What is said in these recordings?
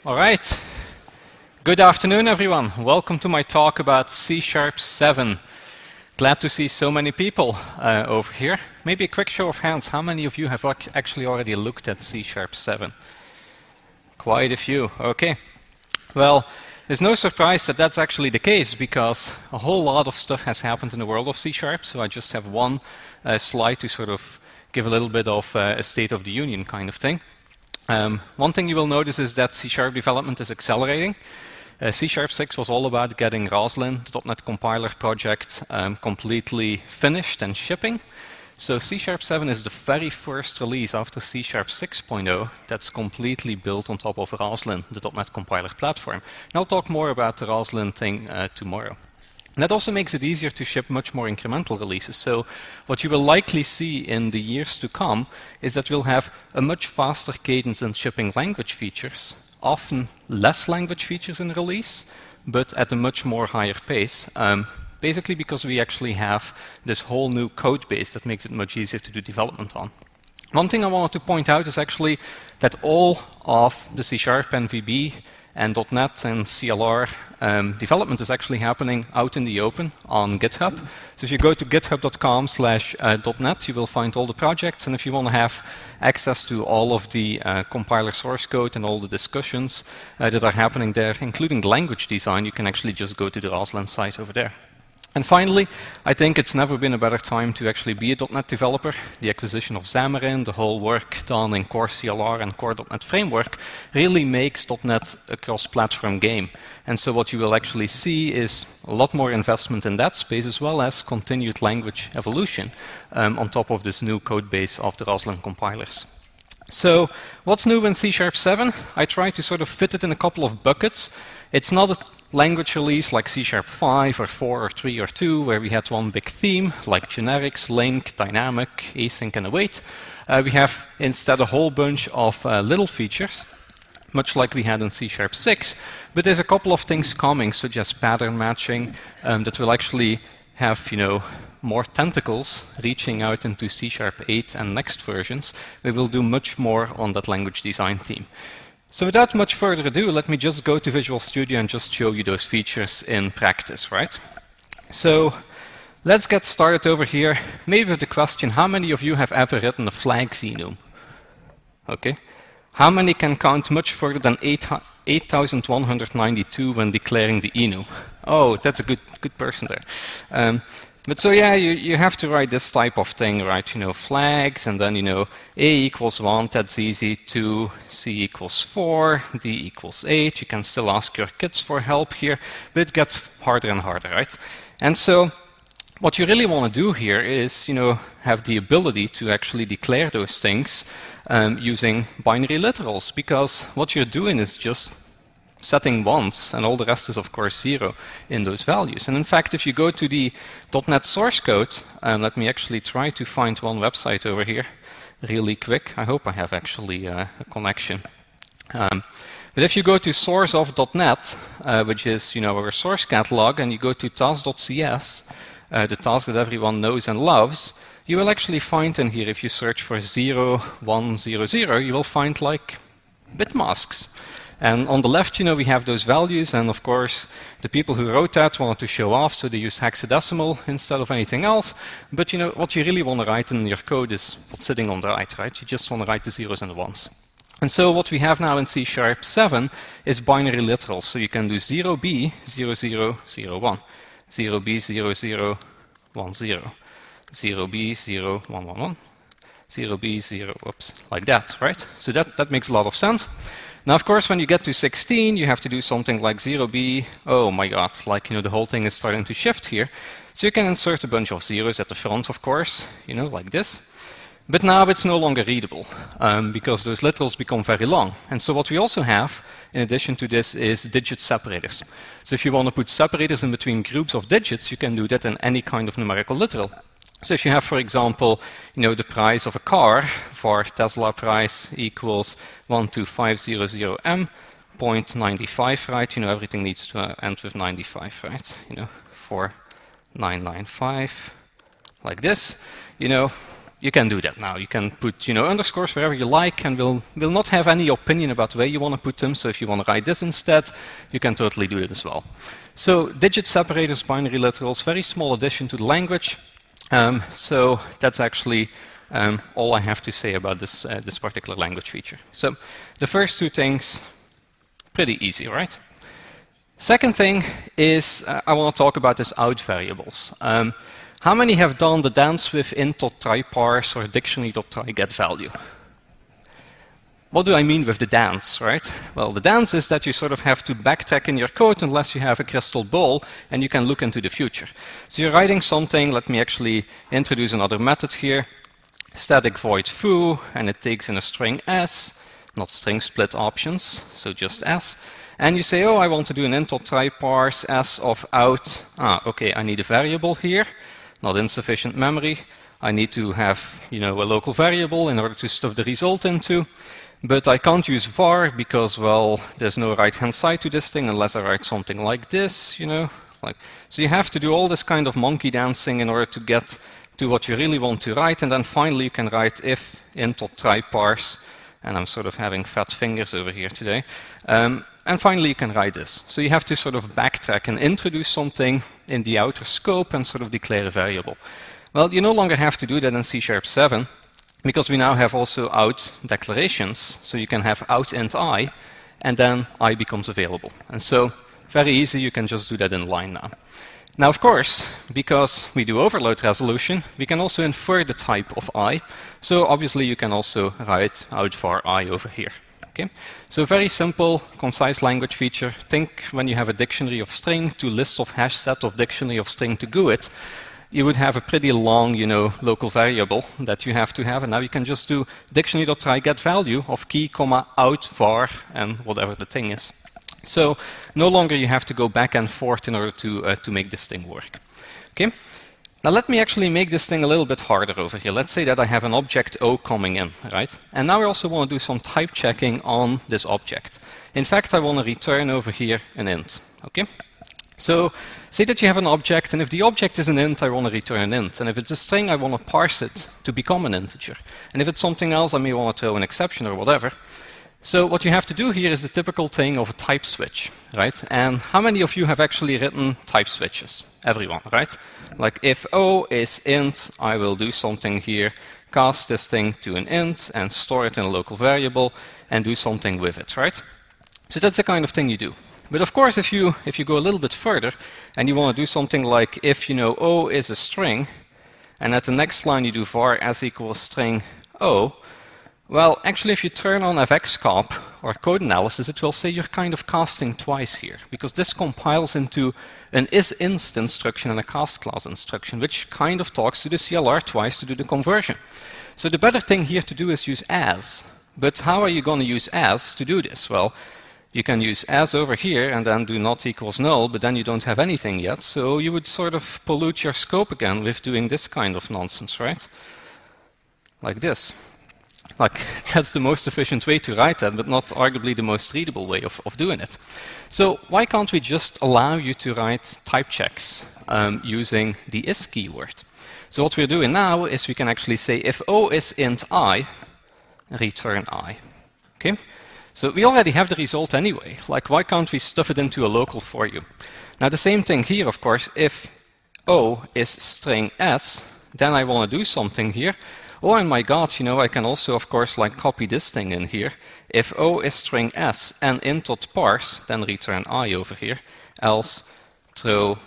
All right. Good afternoon, everyone. Welcome to my talk about C#7. Glad to see so many people over here. Maybe a quick show of hands. How many of you have actually already looked at C#7? Quite a few. Okay. Well, there's no surprise that that's actually the case because a whole lot of stuff has happened in the world of C#. So I just have one slide to sort of give a little bit of a state of the union kind of thing. One thing you will notice is that C# development is accelerating. C#6 was all about getting Roslyn, the .NET compiler project, completely finished and shipping. So C#7 is the very first release after C# 6.0 that's completely built on top of Roslyn, the .NET compiler platform. And I'll talk more about the Roslyn thing tomorrow. And that also makes it easier to ship much more incremental releases. So what you will likely see in the years to come is that we'll have a much faster cadence in shipping language features, often less language features in release, but at a much more higher pace, basically because we actually have this whole new code base that makes it much easier to do development on. One thing I wanted to point out is actually that all of the C# and VB and .NET and CLR development is actually happening out in the open on GitHub. So if you go to github.com/.NET, you will find all the projects. And if you want to have access to all of the compiler source code and all the discussions that are happening there, including language design, you can actually just go to the Roslyn site over there. And finally, I think it's never been a better time to actually be a .NET developer. The acquisition of Xamarin, the whole work done in Core CLR and Core .NET Framework really makes .NET a cross-platform game. And so what you will actually see is a lot more investment in that space as well as continued language evolution on top of this new code base of the Roslyn compilers. So what's new in C#7? I try to sort of fit it in a couple of buckets. It's not a language release like C#5 or 4 or 3 or 2, where we had one big theme like generics, link, dynamic, async, and await. We have instead a whole bunch of little features, much like we had in C#6, but there's a couple of things coming, such as pattern matching, that will actually have, more tentacles reaching out into C#8 and next versions. We will do much more on that language design theme. So without much further ado, let me just go to Visual Studio and just show you those features in practice, right? So let's get started over here. Maybe with the question, how many of you have ever written a flags enum? Okay. How many can count much further than 8,192 when declaring the enum? Oh, that's a good person there. But so yeah, you have to write this type of thing, right? Flags, and then A equals 1, that's easy. 2, C equals 4, D equals 8. You can still ask your kids for help here, but it gets harder and harder, right? And so what you really want to do here is, have the ability to actually declare those things using binary literals, because what you're doing is just setting ones, and all the rest is, of course, 0 in those values. And in fact, if you go to the .NET source code, let me actually try to find one website over here really quick. I hope I have actually a connection. But if you go to source of .NET, which is our source catalog, and you go to task.cs, the task that everyone knows and loves, you will actually find in here, if you search for 0100, you will find like bit masks. And on the left, we have those values, and of course, the people who wrote that wanted to show off, so they use hexadecimal instead of anything else. But what you really want to write in your code is what's sitting on the right? You just want to write the zeros and the ones. And so what we have now in C#7 is binary literals. So you can do 0b, 0001, 0b, 0010, 0b, 0111, 0b, 0, whoops, like that, right? So that makes a lot of sense. Now, of course, when you get to 16, you have to do something like 0b. Oh my God, the whole thing is starting to shift here. So you can insert a bunch of zeros at the front, of course, like this. But now it's no longer readable because those literals become very long. And so what we also have, in addition to this, is digit separators. So if you want to put separators in between groups of digits, you can do that in any kind of numerical literal. So if you have, for example, the price of a car for Tesla price equals 12500M, 0.95, right? Everything needs to end with 95, right? 4995, like this. you can do that now. You can put, underscores wherever you like, and we'll not have any opinion about the way you want to put them. So if you want to write this instead, you can totally do it as well. So digit separators, binary literals, very small addition to the language. So that's actually all I have to say about this particular language feature. So the first two things, pretty easy, right? Second thing is I want to talk about this out variables. How many have done the dance with int.try parse or dictionary.try get value? What do I mean with the dance, right? Well, the dance is that you sort of have to backtrack in your code unless you have a crystal ball and you can look into the future. So you're writing something. Let me actually introduce another method here. Static void foo, and it takes in a string s, not string split options, so just s. And you say, oh, I want to do an int.try parse s of out. Okay, I need a variable here, not insufficient memory. I need to have, a local variable in order to stuff the result into. But I can't use var because, well, there's no right-hand side to this thing unless I write something like this, So you have to do all this kind of monkey dancing in order to get to what you really want to write. And then finally you can write if int.try parse. And I'm sort of having fat fingers over here today. And finally you can write this. So you have to sort of backtrack and introduce something in the outer scope and sort of declare a variable. Well, you no longer have to do that in C#7. Because we now have also out declarations, so you can have out int I, and then I becomes available. And so, very easy, you can just do that in line now. Now, of course, because we do overload resolution, we can also infer the type of I. So obviously, you can also write out var I over here. Okay? So very simple, concise language feature. Think when you have a dictionary of string to list of hash set of dictionary of string to GUID, you would have a pretty long, local variable that you have to have, and now you can just do dictionary.try get value of key, comma, out, var, and whatever the thing is. So no longer you have to go back and forth in order to make this thing work. Okay. Now let me actually make this thing a little bit harder over here. Let's say that I have an object O coming in, right? And now I also want to do some type checking on this object. In fact, I want to return over here an int. Okay. So say that you have an object, and if the object is an int, I want to return an int. And if it's a string, I want to parse it to become an integer. And if it's something else, I may want to throw an exception or whatever. So what you have to do here is the typical thing of a type switch, right? And how many of you have actually written type switches? Everyone, right? Like if O is int, I will do something here, cast this thing to an int and store it in a local variable and do something with it, right? So that's the kind of thing you do. But of course, if you go a little bit further and you want to do something like if O is a string, and at the next line you do var s equals string O, well, actually, if you turn on fxcomp or code analysis, it will say you're kind of casting twice here, because this compiles into an isInst instruction and a cast class instruction, which kind of talks to the CLR twice to do the conversion. So the better thing here to do is use as. But how are you going to use as to do this? Well, you can use as over here and then do not equals null, but then you don't have anything yet. So you would sort of pollute your scope again with doing this kind of nonsense, right? Like this. Like, that's the most efficient way to write that, but not arguably the most readable way of doing it. So why can't we just allow you to write type checks using the is keyword? So what we're doing now is we can actually say if O is int I, return I. Okay? So we already have the result anyway. Like, why can't we stuff it into a local for you? Now, the same thing here, of course. If O is string s, then I want to do something here. Oh, and my God, I can also, of course, like copy this thing in here. If O is string s and int.parse, then return I over here. Else throw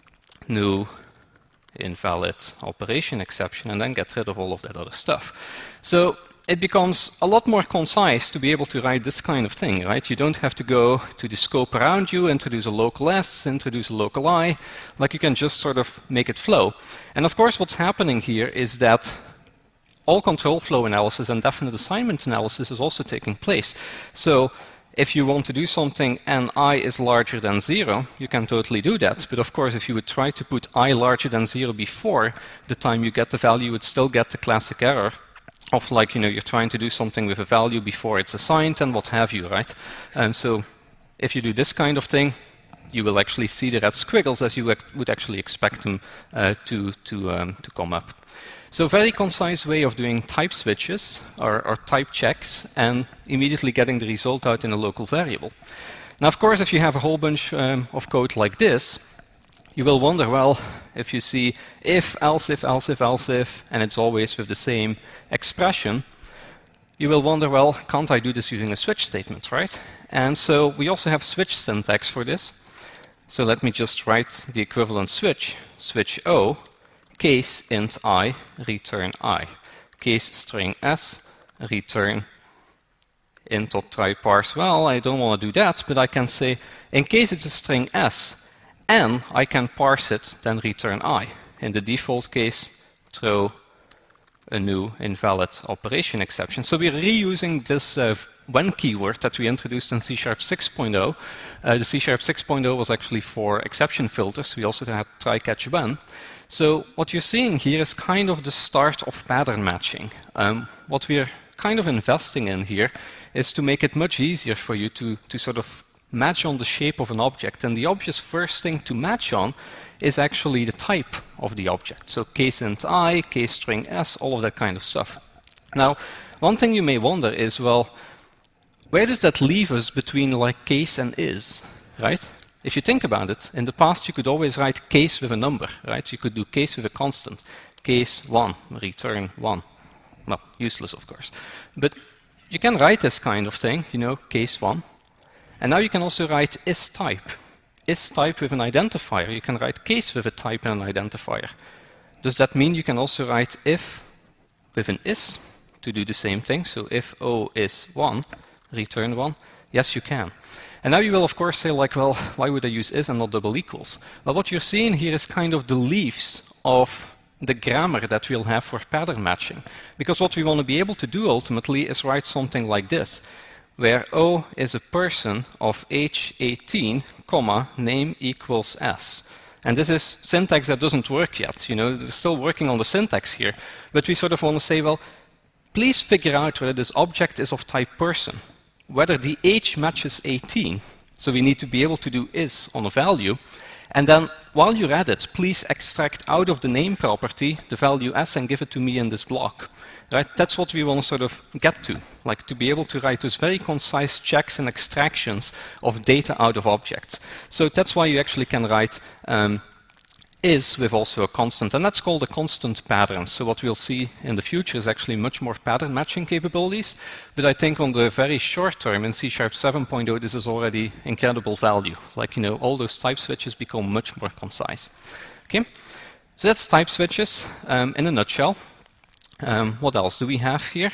new invalid operation exception and then get rid of all of that other stuff. So it becomes a lot more concise to be able to write this kind of thing, right? You don't have to go to the scope around you, introduce a local s, introduce a local I. Like, you can just sort of make it flow. And of course, what's happening here is that all control flow analysis and definite assignment analysis is also taking place. So if you want to do something and I is larger than 0, you can totally do that. But of course, if you would try to put I larger than 0 before the time you get the value, you would still get the classic error of like, you're trying to do something with a value before it's assigned and what have you, right? And so if you do this kind of thing, you will actually see the red squiggles as you would actually expect them to come up. So very concise way of doing type switches or type checks and immediately getting the result out in a local variable. Now, of course, if you have a whole bunch of code like this, you will wonder, well, if you see if, else if, else if, else if, and it's always with the same expression, you will wonder, well, can't I do this using a switch statement, right? And so we also have switch syntax for this. So let me just write the equivalent switch, switch O, case int I, return I, case string S, return int.try parse. Well, I don't want to do that, but I can say, in case it's a string S, and I can parse it, then return I. In the default case, throw a new invalid operation exception. So we're reusing this when keyword that we introduced in C# 6.0. The C# 6.0 was actually for exception filters. We also had try catch when. So what you're seeing here is kind of the start of pattern matching. What we're kind of investing in here is to make it much easier for you to sort of match on the shape of an object. And the obvious first thing to match on is actually the type of the object. So case int I, case string S, all of that kind of stuff. Now, one thing you may wonder is, well, where does that leave us between like case and is, right? If you think about it, in the past you could always write case with a number, right? You could do case with a constant. Case 1, return 1. Well, useless, of course. But you can write this kind of thing, you know, case 1. And now you can also write is type. Is type with an identifier. You can write case with a type and an identifier. Does that mean you can also write if with an is to do the same thing? So if O is 1, return 1. Yes, you can. And now you will, of course, say, like, well, why would I use is and not double equals? Well, what you're seeing here is kind of the leaves of the grammar that we'll have for pattern matching. Because what we want to be able to do ultimately is write something like this, where O is a person of age 18, comma, name equals S. And this is syntax that doesn't work yet. You know, we're still working on the syntax here. But we sort of want to say, well, please figure out whether this object is of type person, whether the age matches 18. So we need to be able to do is on a value. And then while you're at it, please extract out of the name property the value S and give it to me in this block. Right? That's what we want to sort of get to, like to be able to write those very concise checks and extractions of data out of objects. So that's why you actually can write is with also a constant, and that's called a constant pattern. So what we'll see in the future is actually much more pattern matching capabilities, but I think on the very short term in C# 7.0 this is already incredible value. Like, you know, all those type switches become much more concise. Okay, so that's type switches in a nutshell. What else do we have here?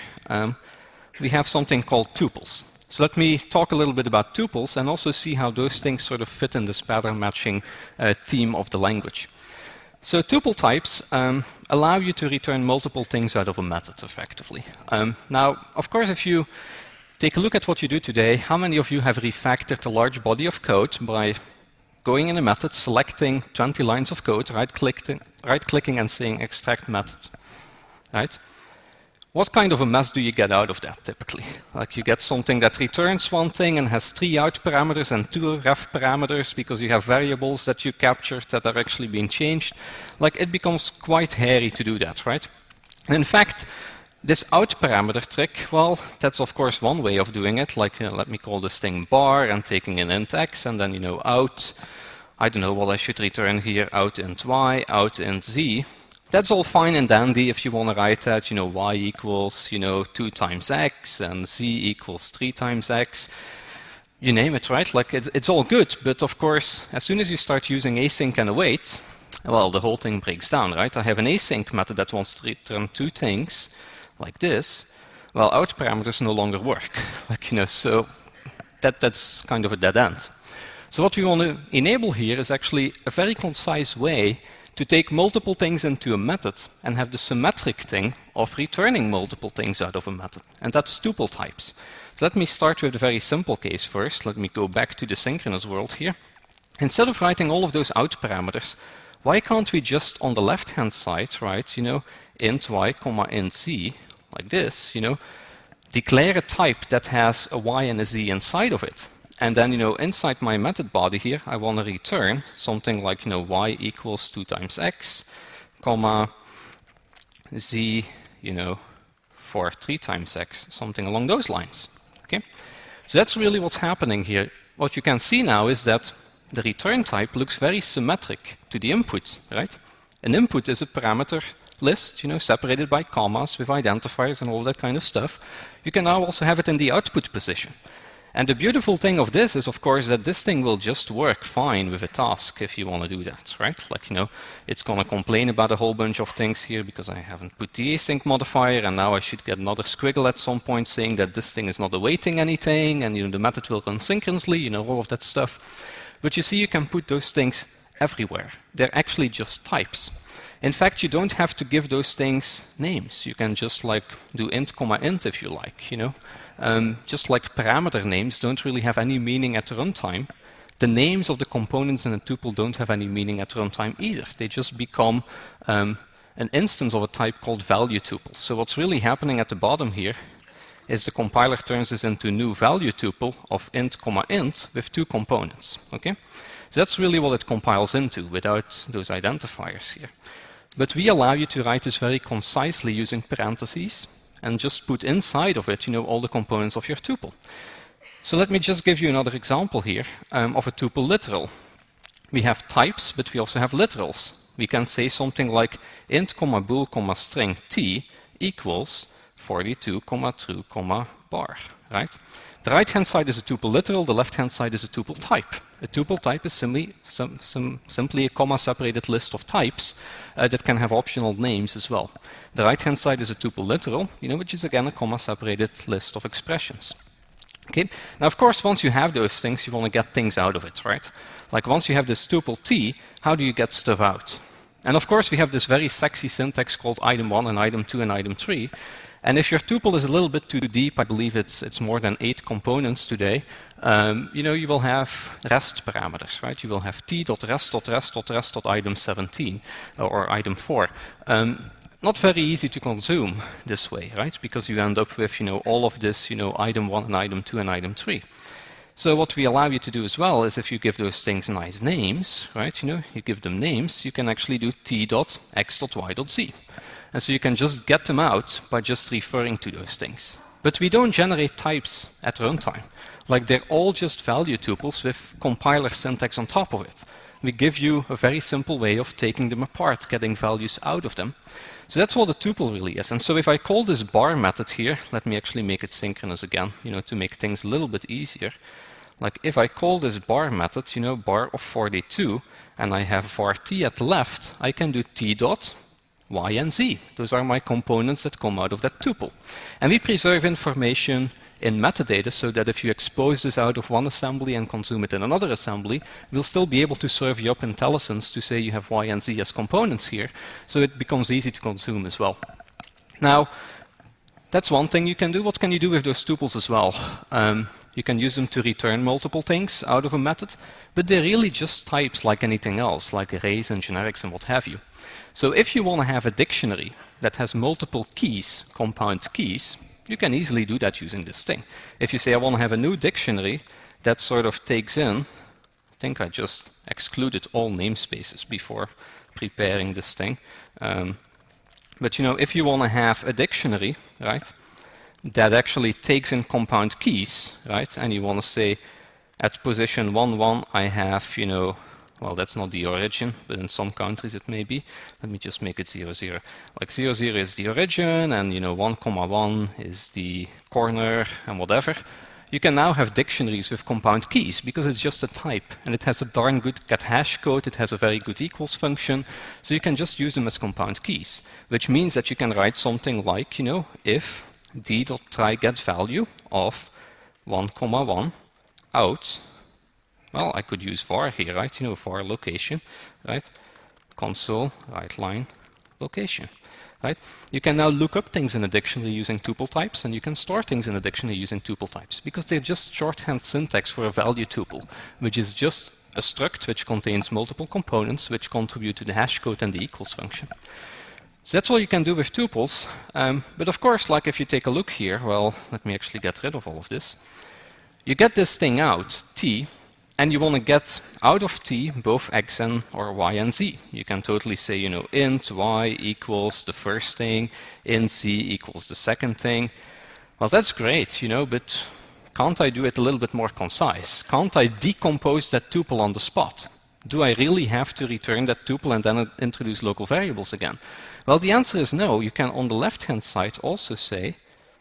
We have something called tuples. So let me talk a little bit about tuples and also see how those things sort of fit in this pattern matching theme of the language. So tuple types allow you to return multiple things out of a method effectively. Now, of course, if you take a look at what you do today, how many of you have refactored a large body of code by going in a method, selecting 20 lines of code, right-clicking and saying extract method? Right? What kind of a mess do you get out of that typically? Like you get something that returns one thing and has 3 out parameters and 2 ref parameters because you have variables that you captured that are actually being changed. Like it becomes quite hairy to do that, right? And in fact, this out parameter trick, well, that's of course one way of doing it. Like let me call this thing bar and taking in int x and then, you know, out, I don't know what I should return here, out int y, out int z. That's all fine and dandy if you want to write that, you know, y equals, you know, 2 times x and z equals 3 times x. You name it, right? Like it's all good, but of course, as soon as you start using async and await, well, the whole thing breaks down, right? I have an async method that wants to return 2 things like this. Well, out parameters no longer work. Like, you know, so that's kind of a dead end. So what we want to enable here is actually a very concise way to take multiple things into a method and have the symmetric thing of returning multiple things out of a method. And that's tuple types. So let me start with a very simple case first. Let me go back to the synchronous world here. Instead of writing all of those out parameters, why can't we just on the left-hand side write, you know, int y, comma int z, like this, you know, declare a type that has a y and a z inside of it. And then, you know, inside my method body here, I want to return something like, you know, y equals 2 times x, comma z, for 3 times x, something along those lines. Okay? So that's really what's happening here. What you can see now is that the return type looks very symmetric to the input, right? An input is a parameter list, separated by commas with identifiers and all that kind of stuff. You can now also have it in the output position. And the beautiful thing of this is, of course, that this thing will just work fine with a task if you want to do that, right? Like, it's going to complain about a whole bunch of things here because I haven't put the async modifier, and now I should get another squiggle at some point saying that this thing is not awaiting anything, and the method will run synchronously, all of that stuff. But you see, you can put those things everywhere. They're actually just types. In fact, you don't have to give those things names. You can just do int, int if you like, just like parameter names don't really have any meaning at runtime. The names of the components in a tuple don't have any meaning at runtime either. They just become an instance of a type called value tuple. So what's really happening at the bottom here is the compiler turns this into a new value tuple of int, int with 2 components. Okay? So that's really what it compiles into without those identifiers here. But we allow you to write this very concisely using parentheses and just put inside of it, all the components of your tuple. So let me just give you another example here of a tuple literal. We have types, but we also have literals. We can say something like int, bool, string t equals 42, true, bar, right? The right-hand side is a tuple literal, the left-hand side is a tuple type. A tuple type is simply a comma-separated list of types that can have optional names as well. The right-hand side is a tuple literal, which is again a comma-separated list of expressions. Okay. Now, of course, once you have those things, you want to get things out of it, right? Like once you have this tuple t, how do you get stuff out? And of course, we have this very sexy syntax called item 1 and item 2 and item 3. And if your tuple is a little bit too deep, I believe it's more than 8 components today, you will have rest parameters, right? You will have t.rest.rest.rest.item 17 or item 4. Not very easy to consume this way, right? Because you end up with, all of this, item 1 and item 2 and item 3. So what we allow you to do as well is if you give those things nice names, right? You give them names, you can actually do t.x.y.z. And so you can just get them out by just referring to those things. But we don't generate types at runtime. Like they're all just value tuples with compiler syntax on top of it. We give you a very simple way of taking them apart, getting values out of them. So that's what a tuple really is. And so if I call this bar method here, let me actually make it synchronous again, to make things a little bit easier. Like if I call this bar method, bar of 42, and I have var t at the left, I can do t dot y and z. Those are my components that come out of that tuple. And we preserve information in metadata so that if you expose this out of one assembly and consume it in another assembly, we'll still be able to serve you up IntelliSense to say you have y and z as components here, so it becomes easy to consume as well. Now, that's one thing you can do. What can you do with those tuples as well? You can use them to return multiple things out of a method, but they're really just types like anything else, like arrays and generics and what have you. So if you want to have a dictionary that has multiple keys, compound keys, you can easily do that using this thing. If you say I want to have a new dictionary that sort of takes in, I think I just excluded all namespaces before preparing this thing. But if you want to have a dictionary, right, that actually takes in compound keys, right, and you want to say at position 1, I have, well, that's not the origin, but in some countries it may be. Let me just make it 0, 0. Like 0, 0 is the origin, and 1, 1 is the corner, and whatever. You can now have dictionaries with compound keys because it's just a type, and it has a darn good get hash code. It has a very good equals function, so you can just use them as compound keys, which means that you can write something like, if d.try get value of 1, 1 out. Well, I could use var here, right? var location, right? Console, right line, location, right? You can now look up things in a dictionary using tuple types, and you can store things in a dictionary using tuple types, because they're just shorthand syntax for a value tuple, which is just a struct which contains multiple components which contribute to the hash code and the equals function. So that's what you can do with tuples. But of course, like if you take a look here, well, let me actually get rid of all of this. You get this thing out, t, and you want to get out of t both x and or y and z. You can totally say, you know, int y equals the first thing, int z equals the second thing. Well, that's great, you know, but can't I do it a little bit more concise? Can't I decompose that tuple on the spot? Do I really have to return that tuple and then introduce local variables again? Well, the answer is no. You can, on the left-hand side, also say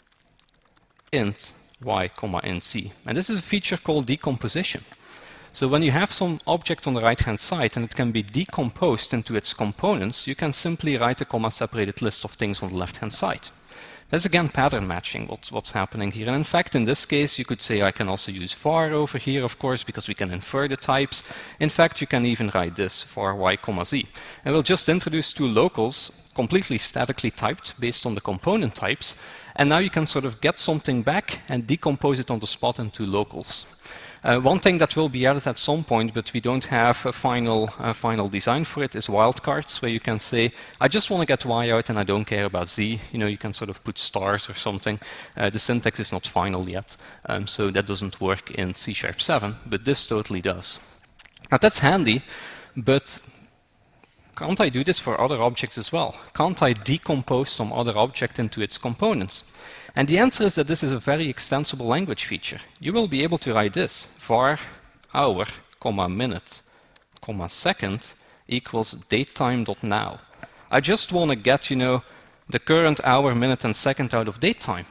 int y comma int z. And this is a feature called decomposition. So when you have some object on the right-hand side and it can be decomposed into its components, you can simply write a comma-separated list of things on the left-hand side. That's again pattern matching, what's happening here. And in fact, in this case, you could say I can also use var over here, of course, because we can infer the types. In fact, you can even write this var y comma z. And we'll just introduce two locals, completely statically typed based on the component types. And now you can sort of get something back and decompose it on the spot into locals. One thing that will be added at some point, but we don't have a final design for it, is wildcards, where you can say, I just want to get y out and I don't care about z. You know, you can sort of put stars or something. The syntax is not final yet, so that doesn't work in C#7, but this totally does. Now that's handy, but can't I do this for other objects as well? Can't I decompose some other object into its components? And the answer is that this is a very extensible language feature. You will be able to write this, var hour, comma minute, comma second equals datetime.now. I just want to get, you know, the current hour, minute, and second out of datetime.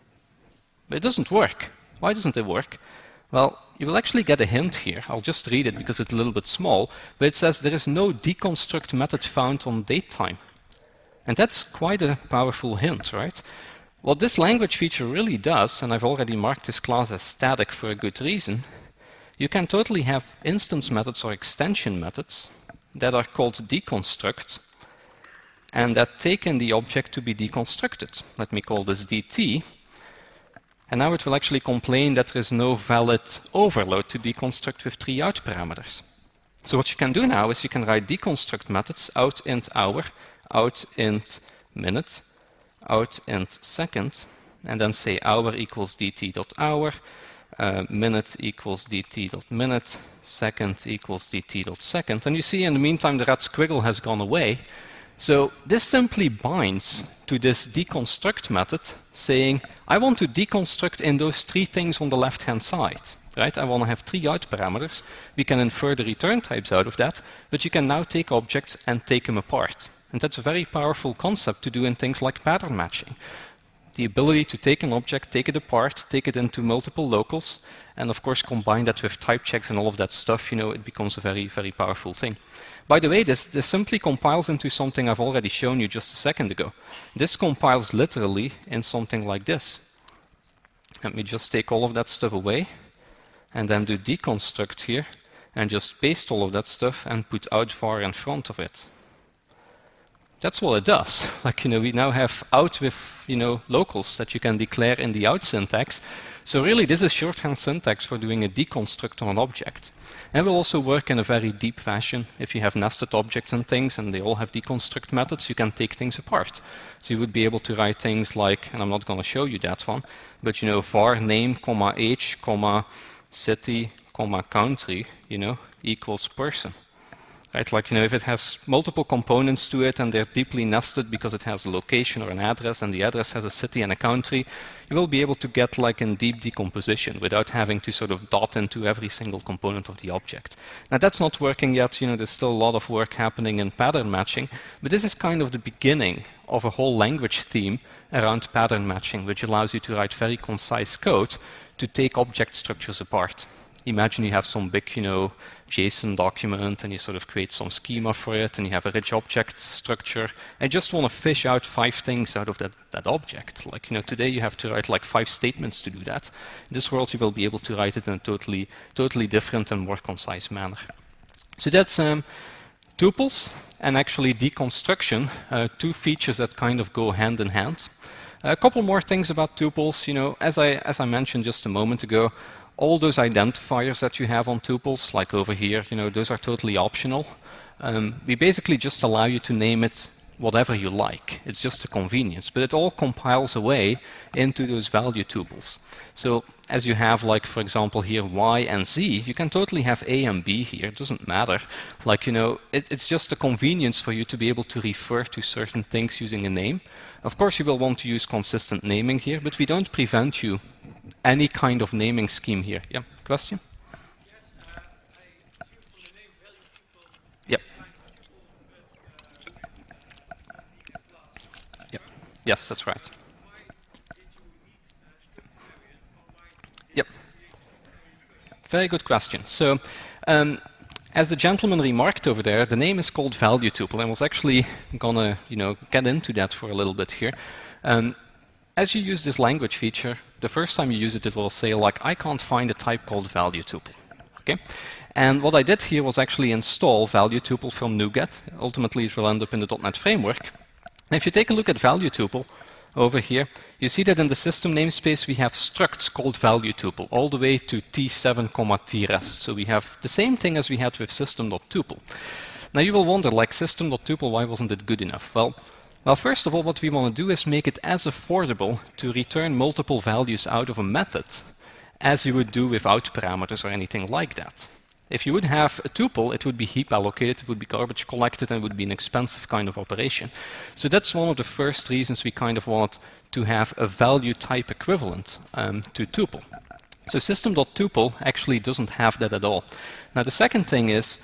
But it doesn't work. Why doesn't it work? Well, you will actually get a hint here. I'll just read it because it's a little bit small, but it says there is no deconstruct method found on datetime. And that's quite a powerful hint, right? What this language feature really does, and I've already marked this class as static for a good reason, you can totally have instance methods or extension methods that are called deconstruct and that take in the object to be deconstructed. Let me call this dt. And now it will actually complain that there is no valid overload to deconstruct with 3 out parameters. So what you can do now is you can write deconstruct methods out int hour, out int minute, out int second, and then say hour equals dt.hour, minute equals dt.minute, second equals dt.second. And you see in the meantime the red squiggle has gone away. So this simply binds to this deconstruct method saying, I want to deconstruct in those 3 things on the left-hand side. Right? I want to have 3 out parameters. We can infer the return types out of that, but you can now take objects and take them apart. And that's a very powerful concept to do in things like pattern matching. The ability to take an object, take it apart, take it into multiple locals, and of course combine that with type checks and all of that stuff, you know, it becomes a very, very powerful thing. By the way, this simply compiles into something I've already shown you just a second ago. This compiles literally in something like this. Let me just take all of that stuff away, and then do deconstruct here, and just paste all of that stuff and put out var in front of it. That's what it does. Like, you know, we now have out with, you know, locals that you can declare in the out syntax. So really, this is shorthand syntax for doing a deconstruct on an object. And will also work in a very deep fashion. If you have nested objects and things, and they all have deconstruct methods, you can take things apart. So you would be able to write things like, and I'm not going to show you that one, but, you know, var name, comma age, comma city, comma country, you know, equals person. Right, like, you know, if it has multiple components to it and they're deeply nested because it has a location or an address and the address has a city and a country, you will be able to get like in deep decomposition without having to sort of dot into every single component of the object. Now that's not working yet, you know, there's still a lot of work happening in pattern matching, but this is kind of the beginning of a whole language theme around pattern matching, which allows you to write very concise code to take object structures apart. Imagine you have some big, you know, JSON document and you sort of create some schema for it and you have a rich object structure. I just want to fish out 5 things out of that object. Like, you know, today you have to write like 5 statements to do that. In this world you will be able to write it in a totally different and more concise manner. So that's tuples and actually deconstruction, 2 features that kind of go hand in hand. A couple more things about tuples. You know, as I mentioned just a moment ago, all those identifiers that you have on tuples, like over here, you know, those are totally optional. We basically just allow you to name it whatever you like. It's just a convenience, but it all compiles away into those value tuples. So as you have, like, for example, here Y and Z, you can totally have A and B here. It doesn't matter. Like, you know, it's just a convenience for you to be able to refer to certain things using a name. Of course, you will want to use consistent naming here, but we don't prevent you any kind of naming scheme here. Yeah, question? Yep. Yep. Yes, that's right. Yep. Very good question. So, as the gentleman remarked over there, the name is called value tuple, and I was actually gonna, get into that for a little bit here. As you use this language feature, the first time you use it, it will say, like, I can't find a type called value tuple. Okay? And what I did here was actually install value tuple from NuGet. Ultimately, it will end up in the .NET framework. And if you take a look at value tuple over here, you see that in the system namespace we have structs called value tuple all the way to t7, trest. So we have the same thing as we had with system.tuple. Now you will wonder, like, system.tuple, why wasn't it good enough? Well, first of all, what we want to do is make it as affordable to return multiple values out of a method as you would do without parameters or anything like that. If you would have a tuple, it would be heap allocated, it would be garbage collected, and it would be an expensive kind of operation. So that's one of the first reasons we kind of want to have a value type equivalent to tuple. So system.tuple actually doesn't have that at all. Now the second thing is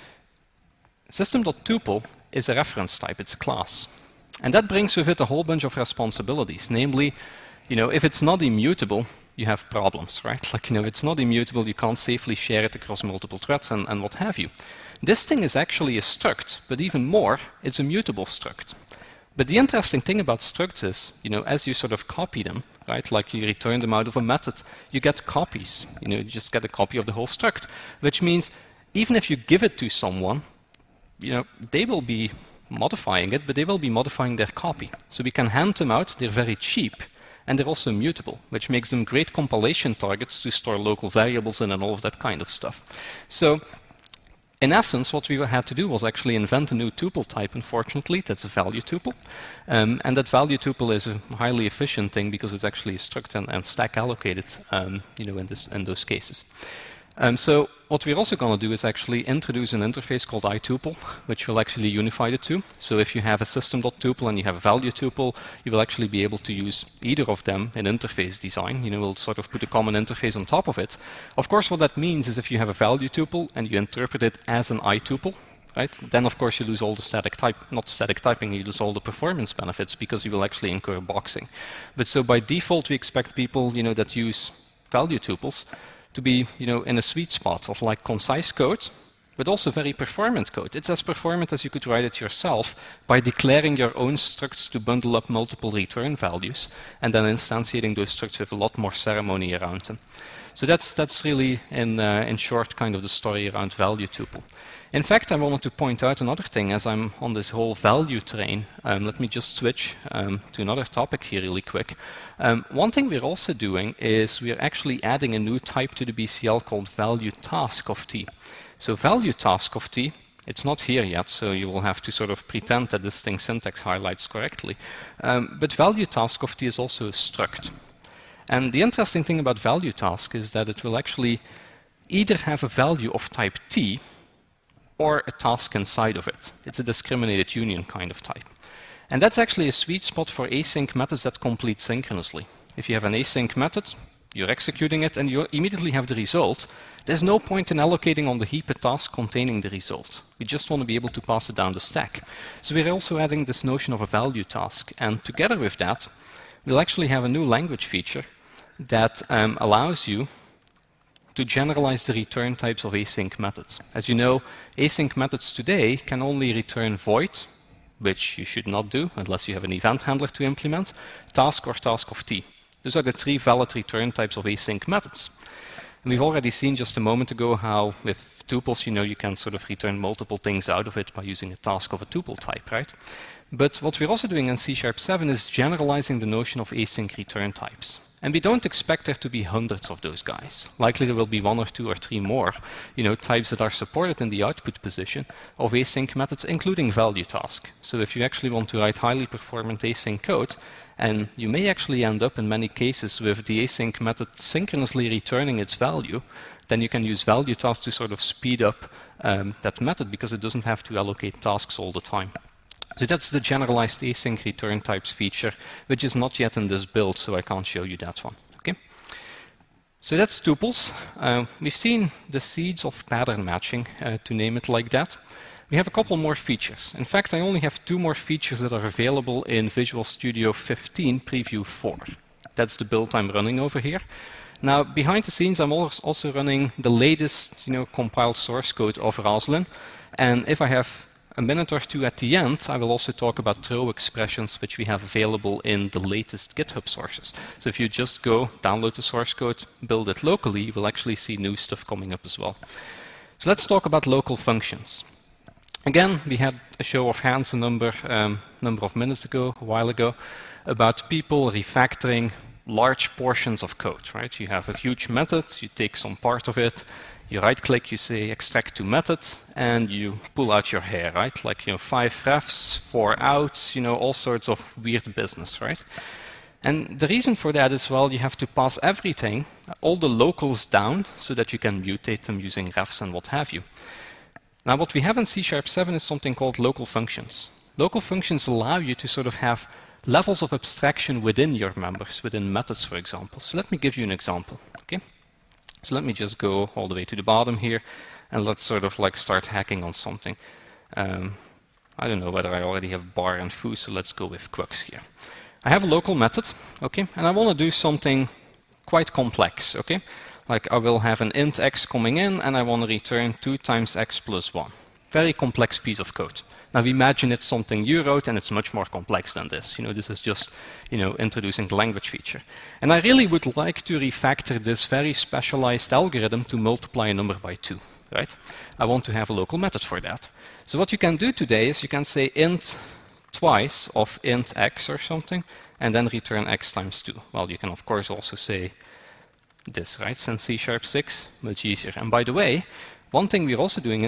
system.tuple is a reference type, it's a class. And that brings with it a whole bunch of responsibilities, namely, if it's not immutable, you have problems, right? Like, it's not immutable, you can't safely share it across multiple threads and what have you. This thing is actually a struct, but even more, it's a mutable struct. But the interesting thing about structs is, as you sort of copy them, right, like you return them out of a method, you get copies. You just get a copy of the whole struct, which means even if you give it to someone, they will be modifying it, but they will be modifying their copy. So we can hand them out, they're very cheap, and they're also mutable, which makes them great compilation targets to store local variables in and all of that kind of stuff. So in essence, what we had to do was actually invent a new tuple type, unfortunately, that's a value tuple. And that value tuple is a highly efficient thing because it's actually struct and stack allocated, in those cases. So what we're also going to do is actually introduce an interface called ituple, which will actually unify the two. So if you have a system.tuple and you have a value tuple, you will actually be able to use either of them in interface design. We'll sort of put a common interface on top of it. Of course, what that means is if you have a value tuple and you interpret it as an ituple, right, then of course you lose all the not static typing, you lose all the performance benefits because you will actually incur boxing. But so by default, we expect people, that use value tuples to be, in a sweet spot of like concise code, but also very performant code. It's as performant as you could write it yourself by declaring your own structs to bundle up multiple return values and then instantiating those structs with a lot more ceremony around them. So that's really, in short, kind of the story around value tuple. In fact, I wanted to point out another thing as I'm on this whole value train. Let me just switch to another topic here really quick. One thing we're also doing is we're actually adding a new type to the BCL called value task of t. So value task of t, it's not here yet, so you will have to sort of pretend that this thing syntax highlights correctly. But value task of t is also a struct. And the interesting thing about value task is that it will actually either have a value of type t or a task inside of it. It's a discriminated union kind of type. And that's actually a sweet spot for async methods that complete synchronously. If you have an async method, you're executing it, and you immediately have the result. There's no point in allocating on the heap a task containing the result. We just want to be able to pass it down the stack. So we're also adding this notion of a value task. And together with that, we'll actually have a new language feature that allows you to generalize the return types of async methods. As you know, async methods today can only return void, which you should not do unless you have an event handler to implement, task or task of t. Those are the three valid return types of async methods. And we've already seen just a moment ago how with tuples, you can sort of return multiple things out of it by using a task of a tuple type, right? But what we're also doing in C#7 is generalizing the notion of async return types. And we don't expect there to be hundreds of those guys. Likely there will be 1 or 2 or 3 more, types that are supported in the output position of async methods, including value task. So if you actually want to write highly performant async code, and you may actually end up in many cases with the async method synchronously returning its value, then you can use value task to sort of speed up that method because it doesn't have to allocate tasks all the time. So that's the generalized async return types feature, which is not yet in this build, so I can't show you that one. Okay. So that's tuples. We've seen the seeds of pattern matching, to name it like that. We have a couple more features. In fact, I only have 2 more features that are available in Visual Studio 15 Preview 4. That's the build I'm running over here. Now, behind the scenes, I'm also running the latest, compiled source code of Raslin. And if I have a minute or 2 at the end, I will also talk about throw expressions, which we have available in the latest GitHub sources. So if you just go download the source code, build it locally, you will actually see new stuff coming up as well. So let's talk about local functions. Again, we had a show of hands a number of minutes ago, a while ago, about people refactoring large portions of code, right? You have a huge method, you take some part of it, you right-click, you say extract to methods, and you pull out your hair, right? Like, 5 refs, 4 outs, all sorts of weird business, right? And the reason for that is, well, you have to pass everything, all the locals down, so that you can mutate them using refs and what have you. Now, what we have in C#7 is something called local functions. Local functions allow you to sort of have levels of abstraction within your members, within methods, for example. So let me give you an example, okay? So let me just go all the way to the bottom here, and let's sort of like start hacking on something. I don't know whether I already have bar and foo, so let's go with crux here. I have a local method, okay, and I want to do something quite complex, okay? Like I will have an int x coming in, and I want to return 2 times x plus 1. Very complex piece of code. Now imagine it's something you wrote, and it's much more complex than this. This is just, introducing the language feature. And I really would like to refactor this very specialized algorithm to multiply a number by 2, right? I want to have a local method for that. So what you can do today is you can say int twice of int x or something, and then return x times 2. Well, you can of course also say this, right? Since C#6, much easier. And by the way, one thing we're also doing in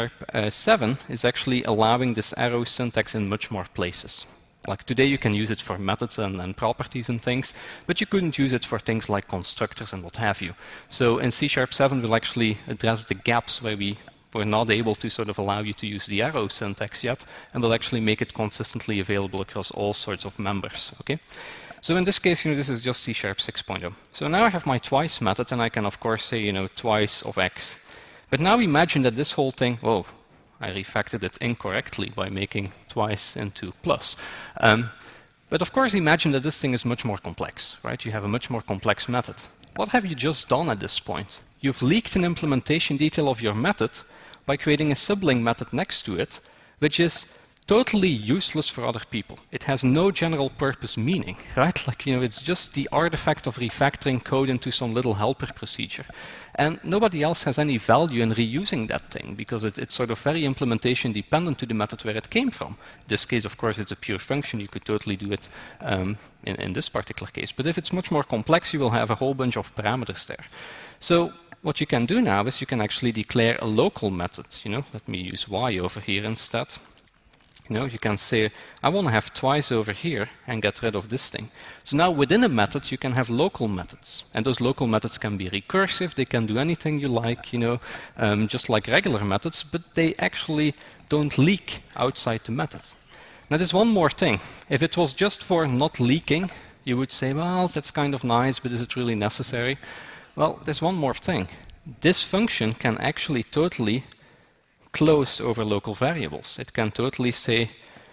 C#7 is actually allowing this arrow syntax in much more places. Like today you can use it for methods and properties and things, but you couldn't use it for things like constructors and what have you. So in C#7 we'll actually address the gaps where we were not able to sort of allow you to use the arrow syntax yet, and we'll actually make it consistently available across all sorts of members, okay? So in this case, this is just C# 6.0. So now I have my twice method, and I can of course say, twice of x. But now imagine that this whole thing, oh, I refactored it incorrectly by making twice into plus. But of course, imagine that this thing is much more complex, right? You have a much more complex method. What have you just done at this point? You've leaked an implementation detail of your method by creating a sibling method next to it, which is totally useless for other people. It has no general purpose meaning, right? Like, it's just the artifact of refactoring code into some little helper procedure. And nobody else has any value in reusing that thing because it's sort of very implementation dependent to the method where it came from. In this case, of course, it's a pure function. You could totally do it in this particular case. But if it's much more complex, you will have a whole bunch of parameters there. So what you can do now is you can actually declare a local method. Let me use y over here instead. You can say, I want to have twice over here and get rid of this thing. So now within a method, you can have local methods. And those local methods can be recursive. They can do anything you like, just like regular methods, but they actually don't leak outside the method. Now there's one more thing. If it was just for not leaking, you would say, well, that's kind of nice, but is it really necessary? Well, there's one more thing. This function can actually totally close over local variables. It can totally say,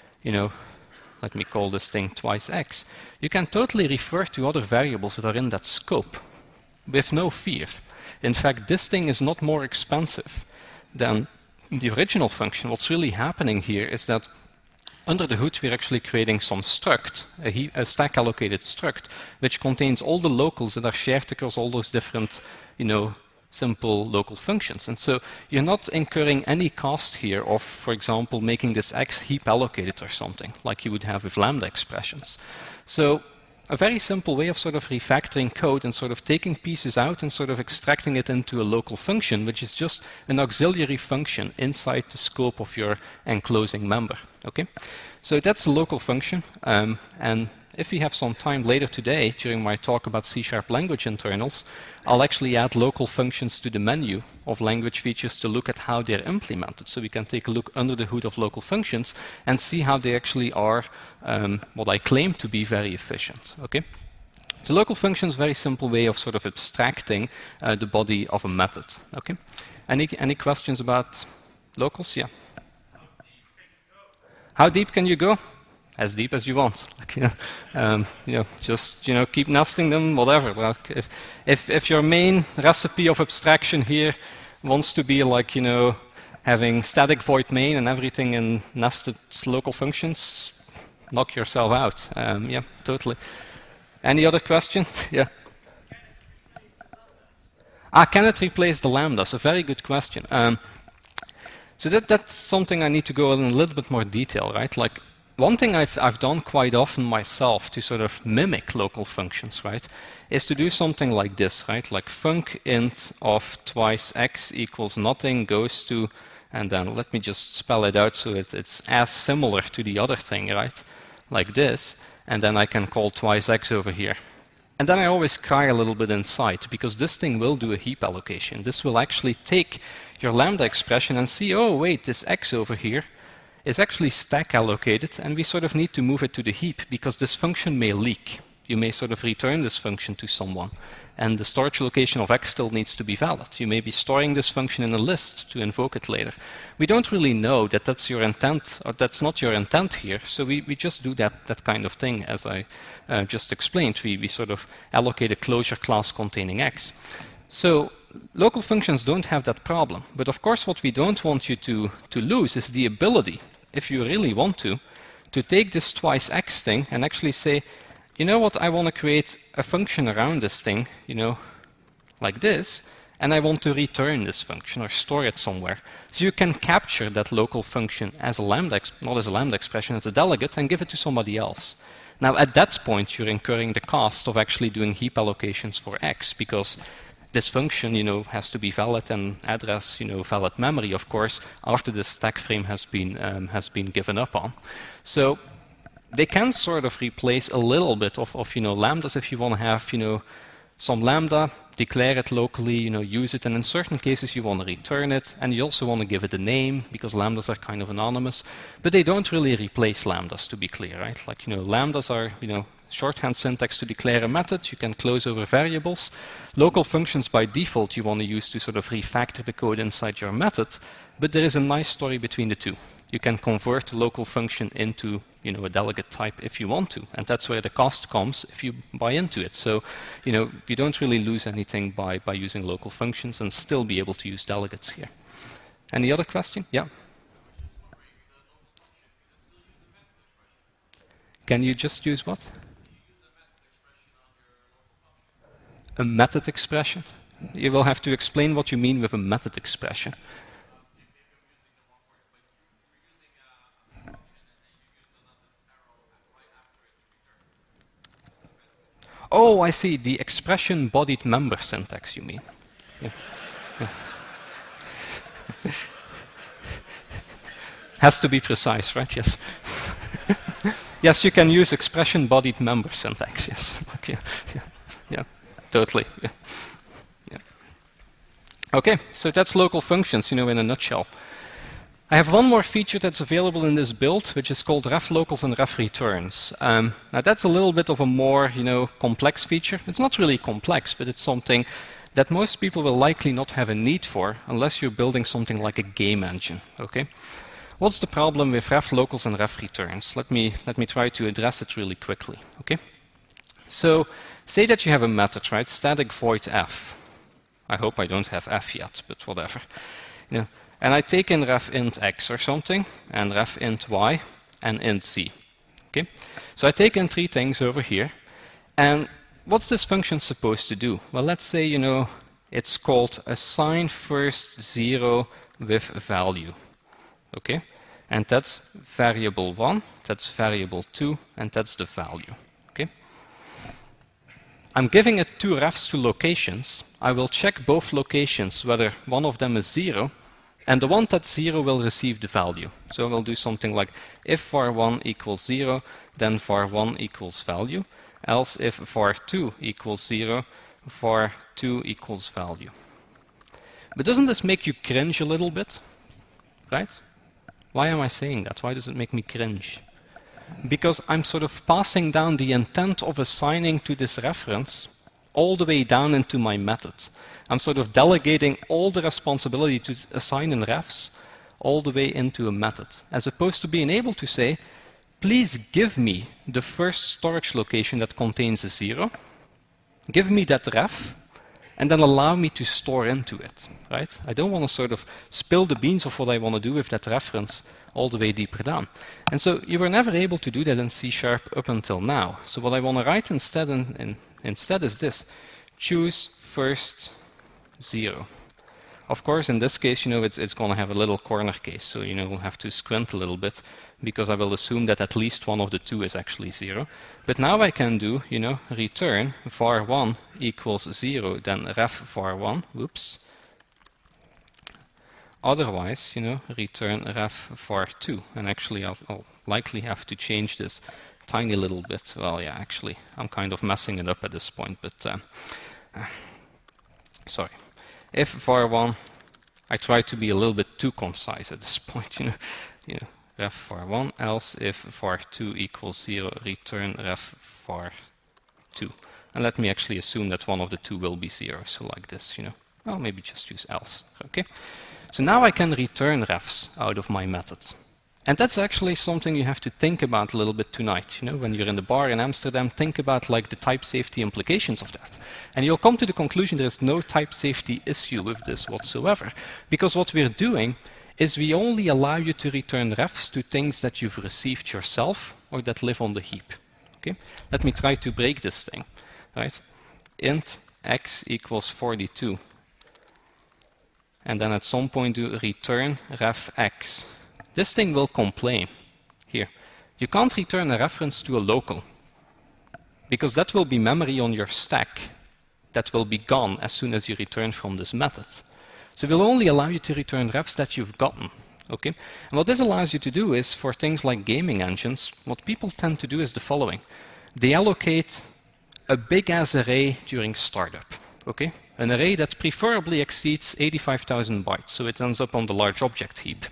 let me call this thing twice x. You can totally refer to other variables that are in that scope with no fear. In fact, this thing is not more expensive than the original function. What's really happening here is that under the hood, we're actually creating some struct, a stack allocated struct, which contains all the locals that are shared across all those different, simple local functions. And so you're not incurring any cost here of, for example, making this X heap allocated or something, like you would have with Lambda expressions. So a very simple way of sort of refactoring code and sort of taking pieces out and sort of extracting it into a local function, which is just an auxiliary function inside the scope of your enclosing member. Okay, so that's a local function, and if we have some time later today during my talk about C# language internals, I'll actually add local functions to the menu of language features to look at how they're implemented. So we can take a look under the hood of local functions and see how they actually are what I claim to be very efficient. Okay? So local functions, very simple way of sort of abstracting the body of a method. Okay? Any questions about locals? Yeah. How deep can you go? As deep as you want. Like, just keep nesting them, whatever. Like if your main recipe of abstraction here wants to be like having static void main and everything in nested local functions, knock yourself out. Yeah, totally. Any other question? Yeah. Can it replace the lambdas? A very good question. So that's something I need to go in a little bit more detail, right? Like, one thing I've done quite often myself to sort of mimic local functions, right, is to do something like this, right? Like func int of twice x equals nothing goes to, and then let me just spell it out so it's as similar to the other thing, right? Like this, and then I can call twice x over here. And then I always cry a little bit inside, because this thing will do a heap allocation. This will actually take your lambda expression and see, oh wait, this x over here is actually stack allocated, and we sort of need to move it to the heap because this function may leak. You may sort of return this function to someone, and the storage location of x still needs to be valid. You may be storing this function in a list to invoke it later. We don't really know that that's your intent, or that's not your intent here, so we just do that kind of thing, as I just explained. We sort of allocate a closure class containing x. So local functions don't have that problem, but of course what we don't want you to lose is the ability, if you really want to take this twice x thing and actually say, you know what, I want to create a function around this thing, like this, and I want to return this function or store it somewhere. So you can capture that local function as a lambda, not as a lambda expression, as a delegate, and give it to somebody else. Now at that point you're incurring the cost of actually doing heap allocations for x, because this function, has to be valid and address, valid memory, of course, after the stack frame has been given up on. So they can sort of replace a little bit of lambdas if you want to have, some lambda, declare it locally, use it, and in certain cases you want to return it, and you also want to give it a name because lambdas are kind of anonymous, but they don't really replace lambdas, to be clear, right? Like, lambdas are, shorthand syntax to declare a method. You can close over variables. Local functions by default you want to use to sort of refactor the code inside your method, but there is a nice story between the two. You can convert a local function into a delegate type if you want to, and that's where the cost comes if you buy into it. So you don't really lose anything by using local functions and still be able to use delegates here. Any other question? Yeah. Can you just use what? A method expression? You will have to explain what you mean with a method expression. Oh, I see. The expression-bodied member syntax, you mean. Yeah. Yeah. Has to be precise, right? Yes. Yes, you can use expression-bodied member syntax, yes. Okay. Yeah. Totally. Yeah. Yeah. Okay, so that's local functions, in a nutshell. I have one more feature that's available in this build, which is called ref locals and ref returns. Now that's a little bit of a more, complex feature. It's not really complex, but it's something that most people will likely not have a need for unless you're building something like a game engine. Okay. What's the problem with ref locals and ref returns? Let me try to address it really quickly. Okay. So say that you have a method, right? Static void f. I hope I don't have f yet, but whatever. And I take in ref int x or something, and ref int y, and int z. Okay? So I take in 3 things over here, and what's this function supposed to do? Well, let's say, It's called assign first 0 with value. Okay? And that's variable 1, that's variable 2, and that's the value. Okay? I'm giving it 2 refs to locations. I will check both locations whether one of them is 0, and the one that's 0 will receive the value. So we'll do something like if var1 equals 0, then var1 equals value, else if var2 equals 0, var2 equals value. But doesn't this make you cringe a little bit? Right? Why am I saying that? Why does it make me cringe? Because I'm sort of passing down the intent of assigning to this reference all the way down into my method. I'm sort of delegating all the responsibility to assign in refs all the way into a method, as opposed to being able to say, please give me the first storage location that contains a 0, give me that ref, and then allow me to store into it, right? I don't want to sort of spill the beans of what I want to do with that reference all the way deeper down. And so you were never able to do that in C# up until now. So what I want to write instead is this: choose first 0. Of course, in this case, it's going to have a little corner case, so we'll have to squint a little bit because I will assume that at least one of the 2 is actually 0. But now I can do, return var1 equals 0, then ref var1. Whoops. Otherwise, return ref var2. And actually, I'll likely have to change this tiny little bit. Well, yeah, actually, I'm kind of messing it up at this point, but sorry. If var1, I try to be a little bit too concise at this point, ref var1, else if var2 equals 0, return ref var2. And let me actually assume that one of the 2 will be 0, so like this, Well, maybe just use else, okay? So now I can return refs out of my method. And that's actually something you have to think about a little bit tonight. When you're in the bar in Amsterdam, think about like the type safety implications of that. And you'll come to the conclusion there is no type safety issue with this whatsoever. Because what we're doing is we only allow you to return refs to things that you've received yourself or that live on the heap. Okay? Let me try to break this thing. Right? Int x equals 42. And then at some point do return ref x. This thing will complain. Here, you can't return a reference to a local because that will be memory on your stack that will be gone as soon as you return from this method. So we'll only allow you to return refs that you've gotten. Okay? And what this allows you to do is, for things like gaming engines, what people tend to do is the following. They allocate a big-ass array during startup. Okay? An array that preferably exceeds 85,000 bytes, so it ends up on the large object heap.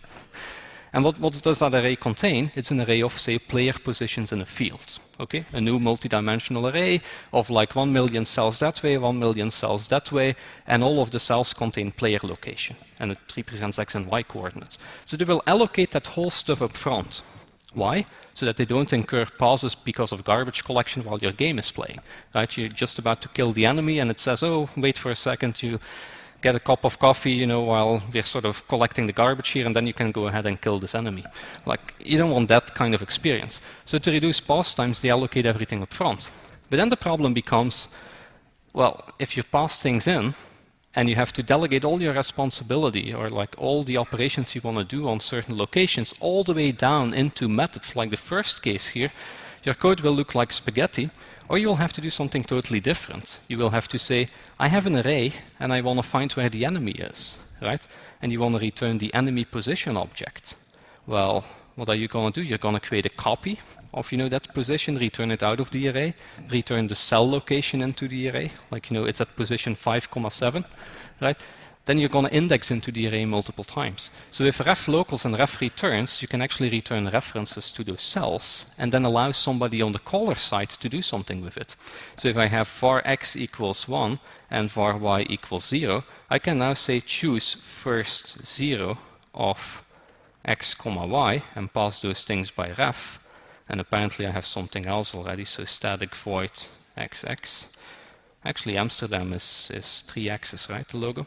And what does that array contain? It's an array of, say, player positions in a field. Okay? A new multi-dimensional array of like 1 million cells that way, 1 million cells that way, and all of the cells contain player location. And it represents x and y coordinates. So they will allocate that whole stuff up front. Why? So that they don't incur pauses because of garbage collection while your game is playing. Right? You're just about to kill the enemy, and it says, oh, wait for a second, you get a cup of coffee, while we're sort of collecting the garbage here, and then you can go ahead and kill this enemy. Like, you don't want that kind of experience. So to reduce pause times, they allocate everything up front. But then the problem becomes, well, if you pass things in, and you have to delegate all your responsibility, or like all the operations you want to do on certain locations, all the way down into methods like the first case here, your code will look like spaghetti, or you will have to do something totally different. You will have to say, I have an array, and I want to find where the enemy is, right? And you want to return the enemy position object. Well, what are you going to do? You're going to create a copy of, that position, return it out of the array, return the cell location into the array, like, it's at position 5,7, right? Then you're going to index into the array multiple times. So with ref locals and ref returns, you can actually return references to those cells and then allow somebody on the caller side to do something with it. So if I have var x equals 1 and var y equals 0, I can now say choose first 0 of x, y and pass those things by ref. And apparently I have something else already, so static void xx. Actually, Amsterdam is 3 axes, right, the logo?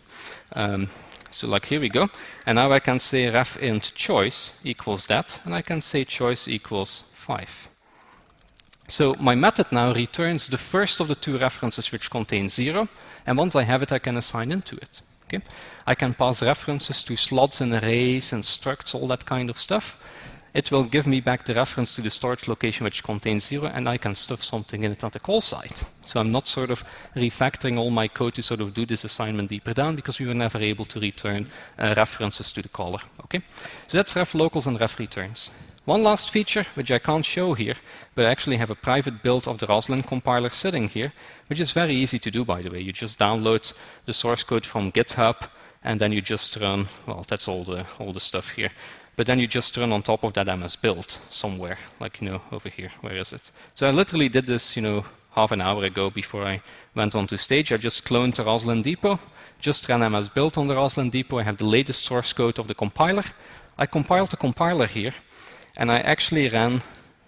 So like here we go. And now I can say ref int choice equals that, and I can say choice equals 5. So my method now returns the first of the two references which contain 0, and once I have it, I can assign into it. Okay? I can pass references to slots in arrays and structs, all that kind of stuff. It will give me back the reference to the storage location which contains 0, and I can stuff something in it at the call site. So I'm not sort of refactoring all my code to sort of do this assignment deeper down, because we were never able to return references to the caller. Okay? So that's ref locals and ref returns. One last feature, which I can't show here, but I actually have a private build of the Roslyn compiler sitting here, which is very easy to do, by the way. You just download the source code from GitHub, and then you just run, well, that's all the stuff here. But then you just run on top of that MS build somewhere, like, over here. Where is it? So I literally did this, half an hour ago before I went onto stage. I just cloned the Roslyn depot, just ran MS build on the Roslyn depot. I have the latest source code of the compiler. I compiled the compiler here, and I actually ran,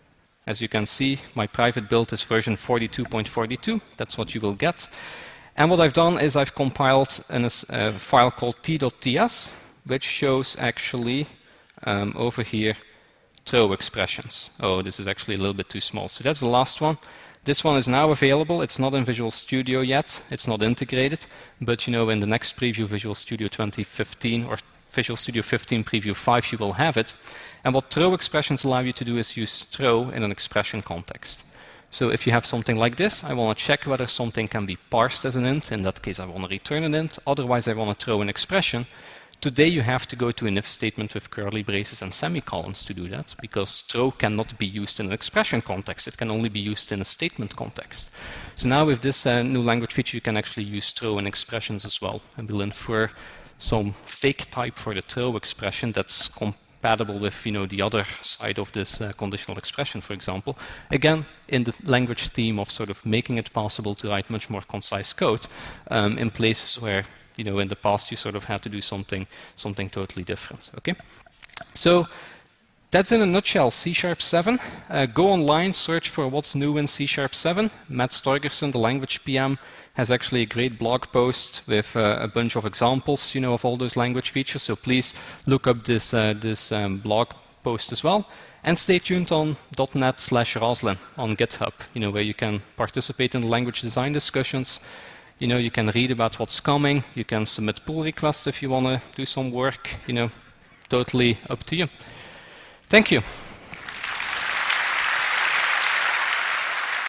as you can see, my private build is version 42.42. That's what you will get. And what I've done is I've compiled a file called t.ts, which shows actually over here throw expressions. Oh, this is actually a little bit too small. So that's the last one. This one is now available. It's not in Visual Studio yet. It's not integrated. But in the next preview, Visual Studio 2015 or Visual Studio 15 Preview 5, you will have it. And what throw expressions allow you to do is use throw in an expression context. So if you have something like this, I want to check whether something can be parsed as an int. In that case, I want to return an int. Otherwise, I want to throw an expression. Today, you have to go to an if statement with curly braces and semicolons to do that, because throw cannot be used in an expression context. It can only be used in a statement context. So now with this new language feature, you can actually use throw in expressions as well. And we'll infer some fake type for the throw expression that's compatible with the other side of this conditional expression, for example. Again, in the language theme of sort of making it possible to write much more concise code in places where in the past you sort of had to do something totally different. Okay, so that's in a nutshell C#7. Go online, search for what's new in C#7. Matt Storgerson, the language PM, has actually a great blog post with a bunch of examples, of all those language features. So please look up this blog post as well. And stay tuned on .NET/Roslyn on GitHub, where you can participate in the language design discussions. You can read about what's coming. You can submit pull requests if you want to do some work. Totally up to you. Thank you.